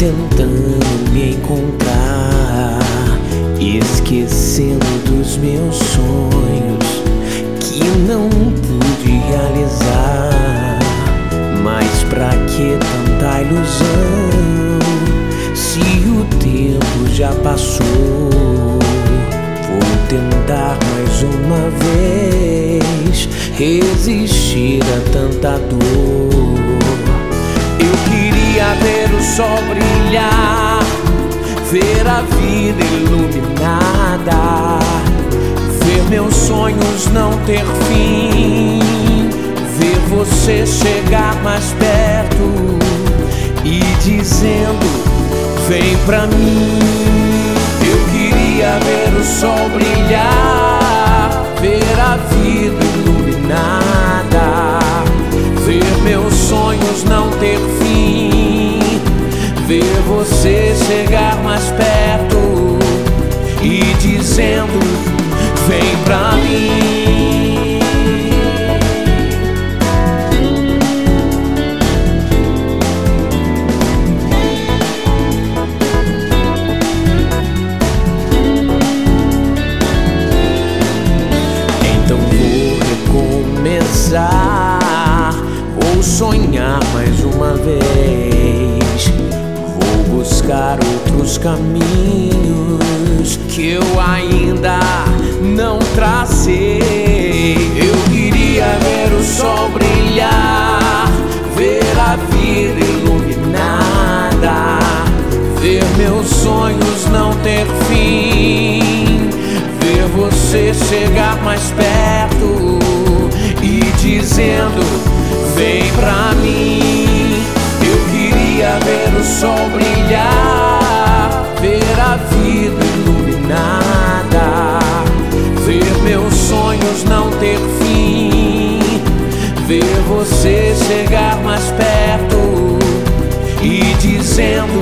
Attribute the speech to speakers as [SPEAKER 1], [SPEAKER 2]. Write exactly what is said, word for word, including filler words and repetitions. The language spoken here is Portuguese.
[SPEAKER 1] tentando me encontrar, esquecendo dos meus sonhos que não pude realizar. Mas pra que tanta ilusão, se o tempo já passou? Vou tentar mais uma vez resistir a tanta dor. Eu queria ver o sol brilhar, ver a vida iluminada, ver meus sonhos não ter fim, ver você chegar mais perto e dizendo: vem pra mim. Eu queria ver o sol brilhar, ver a vida iluminada, ver meus sonhos não ter fim, ver você chegar mais perto e dizendo: vem pra mim. Então vou recomeçar, vou sonhar mais uma vez, vou buscar outros caminhos que eu ainda não tracei. Eu queria ver o sol brilhar, ver a vida iluminada, ver meus sonhos não ter fim, ver você chegar mais perto e dizendo: vem pra mim. Eu queria ver o sol brilhar, ver a vida iluminada, ver meus sonhos não ter fim, ver você chegar mais perto e dizendo: